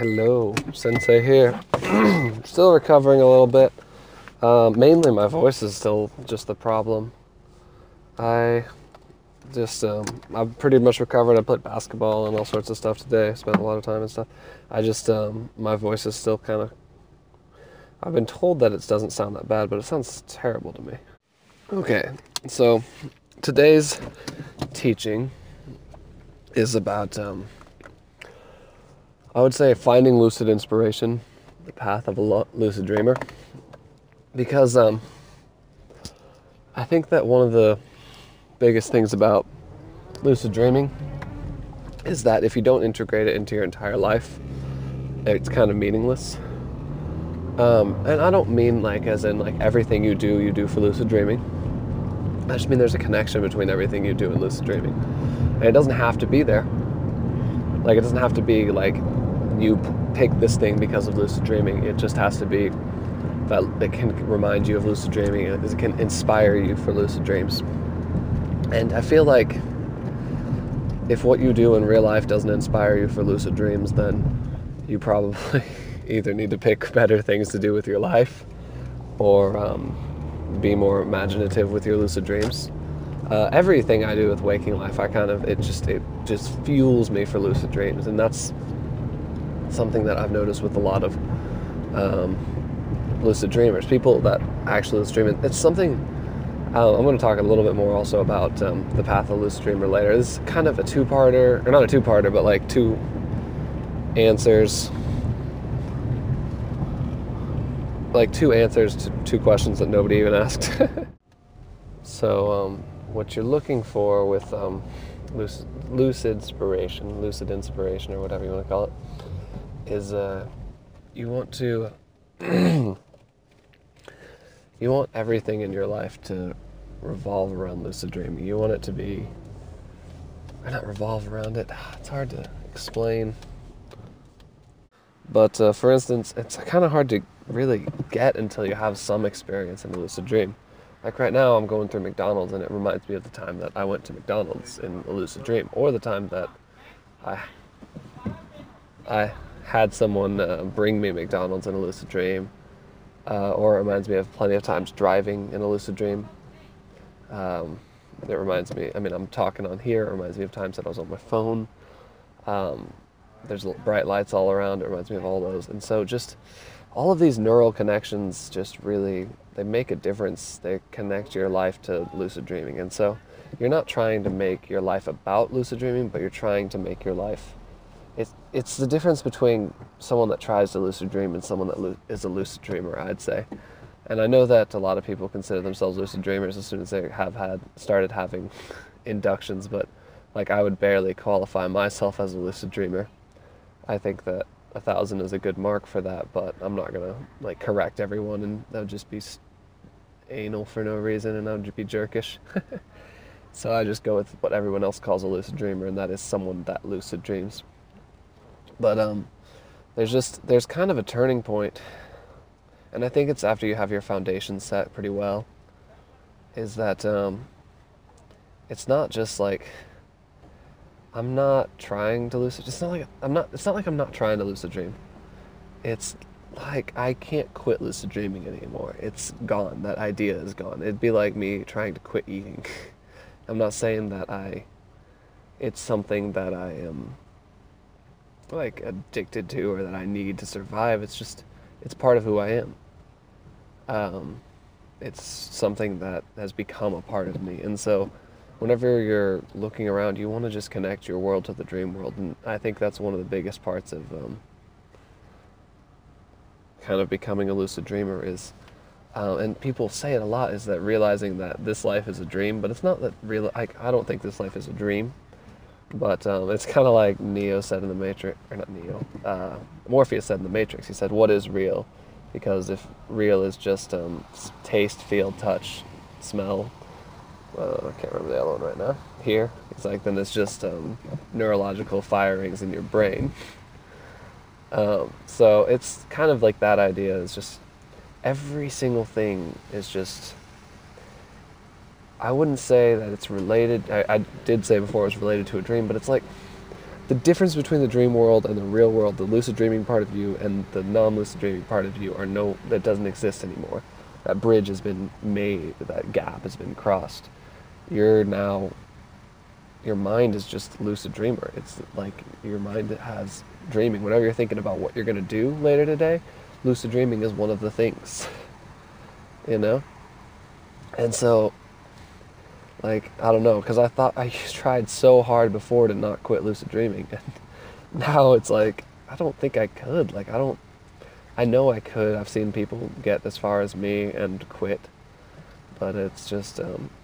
Hello, Sensei here. Still recovering a little bit. Mainly my voice is still just the problem. I just, I've pretty much recovered. I played basketball and all sorts of stuff today. Spent a lot of time and stuff. My voice is still kind of, I've been told that it doesn't sound that bad, but it sounds terrible to me. Okay, so today's teaching is about, I would say, finding lucid inspiration, the path of a lucid dreamer. Because I think that one of the biggest things about lucid dreaming is that if you don't integrate it into your entire life, it's kind of meaningless. And I don't mean like as in like everything you do for lucid dreaming. I just mean there's a connection between everything you do and lucid dreaming. And it doesn't have to be there. Like it doesn't have to be like you pick this thing because of lucid dreaming. It just has to be that it can remind you of lucid dreaming. It can inspire you for lucid dreams. And I feel like if what you do in real life doesn't inspire you for lucid dreams, then you probably either need to pick better things to do with your life or be more imaginative with your lucid dreams. Everything I do with waking life, it just fuels me for lucid dreams, and that's something that I've noticed with a lot of lucid dreamers, people that actually lucid dream. It's something I'm going to talk a little bit more also about the path of lucid dreamer later. This is kind of a two-parter, or not a two-parter, but like two answers, to two questions that nobody even asked. So what you're looking for with lucid inspiration, or whatever you want to call it, is you want to you want everything in your life to revolve around lucid dreaming. You want it to be, or not revolve around it. It's hard to explain. But for instance, it's kind of hard to really get until you have some experience in a lucid dream. Like right now, I'm going through McDonald's, and it reminds me of the time that I went to McDonald's in a lucid dream, or the time that I had someone bring me McDonald's in a lucid dream, or it reminds me of plenty of times driving in a lucid dream. It reminds me, I'm talking on here, it reminds me of times that I was on my phone. There's bright lights all around, it reminds me of all those. And so just all of these neural connections just really, they make a difference. They connect your life to lucid dreaming. And so you're not trying to make your life about lucid dreaming, but you're trying to make your life, it's the difference between someone that tries to lucid dream and someone that is a lucid dreamer, I'd say. And I know that a lot of people consider themselves lucid dreamers as soon as they started having inductions, but like I would barely qualify myself as a lucid dreamer. I think that 1,000 is a good mark for that, but I'm not gonna like correct everyone, and that would just be anal for no reason, and that would just be jerkish. So I just go with what everyone else calls a lucid dreamer, and that is someone that lucid dreams. But there's kind of a turning point, and I think it's after you have your foundation set pretty well, is that it's not just like I'm not trying to lucid. It's not like I'm not trying to lucid dream. It's like I can't quit lucid dreaming anymore. It's gone. That idea is gone. It'd be like me trying to quit eating. I'm not saying that it's something that I am like addicted to or that I need to survive. It's part of who I am. It's something that has become a part of me. And so whenever you're looking around, you want to just connect your world to the dream world. And I think that's one of the biggest parts of kind of becoming a lucid dreamer is, and people say it a lot, is that realizing that this life is a dream. But it's not that I don't think this life is a dream. But it's kind of like Neo said in the Matrix, or not Neo, Morpheus said in the Matrix. He said, "What is real?" Because if real is just taste, feel, touch, smell, I can't remember the other one right now. Here, it's like then it's just neurological firings in your brain. So it's kind of like that idea. Is just every single thing is just. I wouldn't say that it's related. I did say before it was related to a dream, but it's like the difference between the dream world and the real world, the lucid dreaming part of you and the non-lucid dreaming part of you, that doesn't exist anymore. That bridge has been made, that gap has been crossed. You're now, your mind is just lucid dreamer. It's like your mind has dreaming. Whenever you're thinking about what you're going to do later today, lucid dreaming is one of the things, you know? And so, like, I don't know, because I thought I tried so hard before to not quit lucid dreaming. And now it's like, I don't think I could. Like, I know I could. I've seen people get as far as me and quit. But it's just,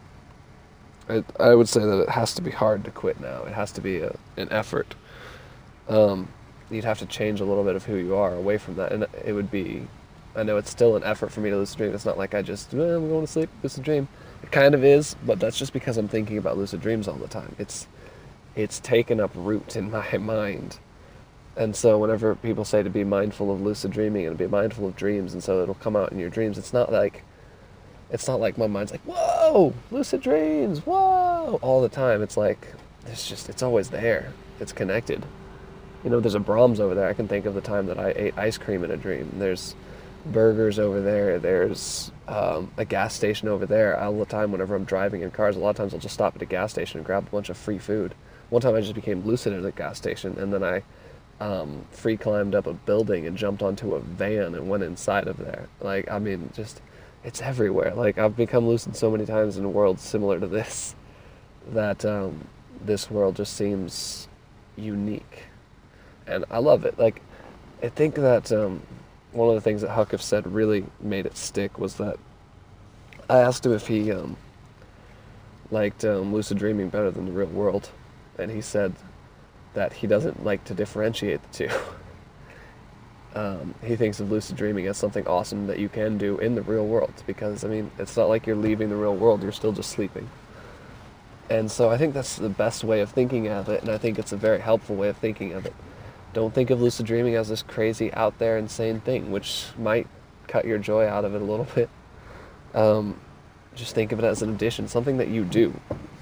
I would say that it has to be hard to quit now. It has to be an effort. You'd have to change a little bit of who you are away from that. And it would be, I know it's still an effort for me to lucid dream. It's not like I just, I'm going to sleep, lucid dream. It kind of is, but that's just because I'm thinking about lucid dreams all the time. It's taken up root in my mind. And so whenever people say to be mindful of lucid dreaming and to be mindful of dreams, and so it'll come out in your dreams, it's not like my mind's like, whoa, lucid dreams, whoa, all the time. It's like, it's always there. It's connected. You know, there's a Brahms over there. I can think of the time that I ate ice cream in a dream. There's burgers over there. There's a gas station over there. All the time, whenever I'm driving in cars, a lot of times I'll just stop at a gas station and grab a bunch of free food. One time I just became lucid at a gas station, and then I free climbed up a building and jumped onto a van and went inside of there. Like, I mean, just, it's everywhere. Like, I've become lucid so many times in worlds similar to this, that this world just seems unique. And I love it. Like, I think that one of the things that Huckif said really made it stick was that I asked him if he liked lucid dreaming better than the real world. And he said that he doesn't like to differentiate the two. He thinks of lucid dreaming as something awesome that you can do in the real world, because, I mean, it's not like you're leaving the real world, you're still just sleeping. And so I think that's the best way of thinking of it, and I think it's a very helpful way of thinking of it. Don't think of lucid dreaming as this crazy, out there, insane thing, which might cut your joy out of it a little bit. Just think of it as an addition, something that you do.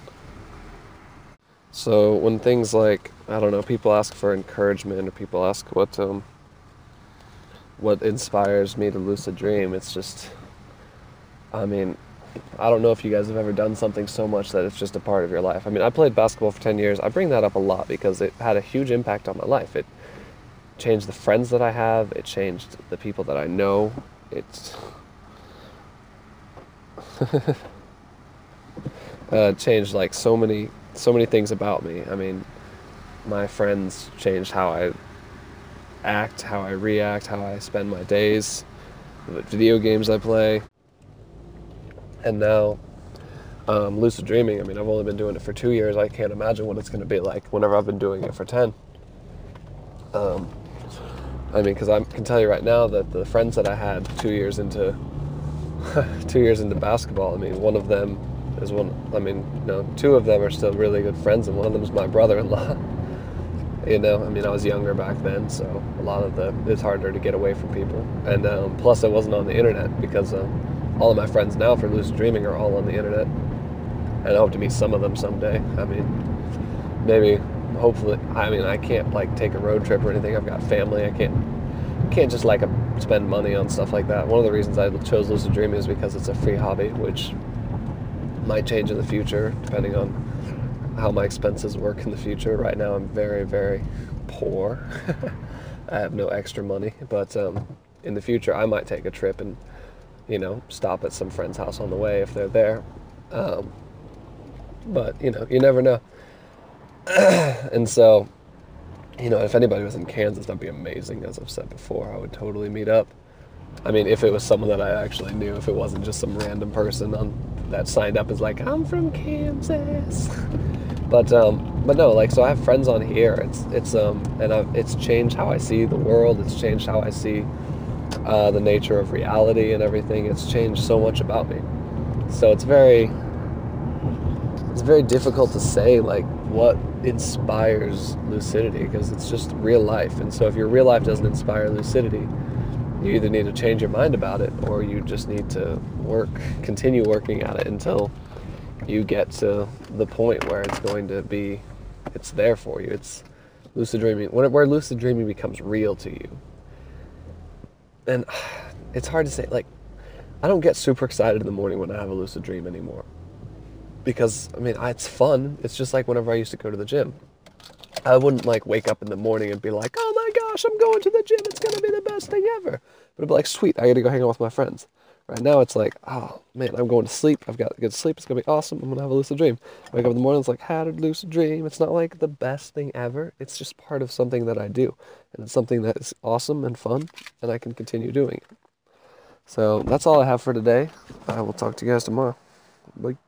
So when things like, I don't know, people ask for encouragement, or people ask what inspires me to lucid dream, it's just, I mean, I don't know if you guys have ever done something so much that it's just a part of your life. I mean, I played basketball for 10 years. I bring that up a lot because it had a huge impact on my life. It changed the friends that I have. It changed the people that I know. It's changed like so many things about me. I mean, my friends changed how I act, how I react, how I spend my days, the video games I play. And now, lucid dreaming, I mean, I've only been doing it for 2 years. I can't imagine what it's going to be like whenever I've been doing it for 10. I mean, because I can tell you right now that the friends that I had 2 years into 2 years into basketball, I mean, one of them is two of them are still really good friends, and one of them is my brother-in-law. You know, I mean, I was younger back then, so it's harder to get away from people. And plus, I wasn't on the internet, because all of my friends now for lucid dreaming are all on the internet. And I hope to meet some of them someday. I mean, maybe, hopefully, I mean, I can't, like, take a road trip or anything. I've got family. I can't just, like, spend money on stuff like that. One of the reasons I chose lucid dreaming is because it's a free hobby, which might change in the future, depending on how my expenses work in the future. Right now, I'm very, very poor. I have no extra money, but in the future, I might take a trip and, you know, stop at some friend's house on the way if they're there. But, you know, you never know. And so, you know, if anybody was in Kansas, that'd be amazing. As I've said before, I would totally meet up. I mean, if it was someone that I actually knew, if it wasn't just some random person that signed up as like, I'm from Kansas. But no, like, so I have friends on here. It's changed how I see the world. It's changed how I see the nature of reality and everything. It's changed so much about me. So it's very difficult to say, like, what inspires lucidity, because it's just real life. And so if your real life doesn't inspire lucidity, you either need to change your mind about it, or you just need to continue working at it until you get to the point where it's there for you. lucid dreaming, where lucid dreaming becomes real to you. And it's hard to say, like, I don't get super excited in the morning when I have a lucid dream anymore. Because, I mean, it's fun. It's just like whenever I used to go to the gym. I wouldn't like wake up in the morning and be like, oh my gosh, I'm going to the gym. It's going to be the best thing ever. But it'd be like, sweet, I got to go hang out with my friends. Right now, it's like, oh man, I'm going to sleep. I've got good sleep. It's going to be awesome. I'm going to have a lucid dream. Wake up in the morning, it's like, had a lucid dream. It's not like the best thing ever. It's just part of something that I do. And it's something that is awesome and fun, and I can continue doing it. So that's all I have for today. I will talk to you guys tomorrow. Bye.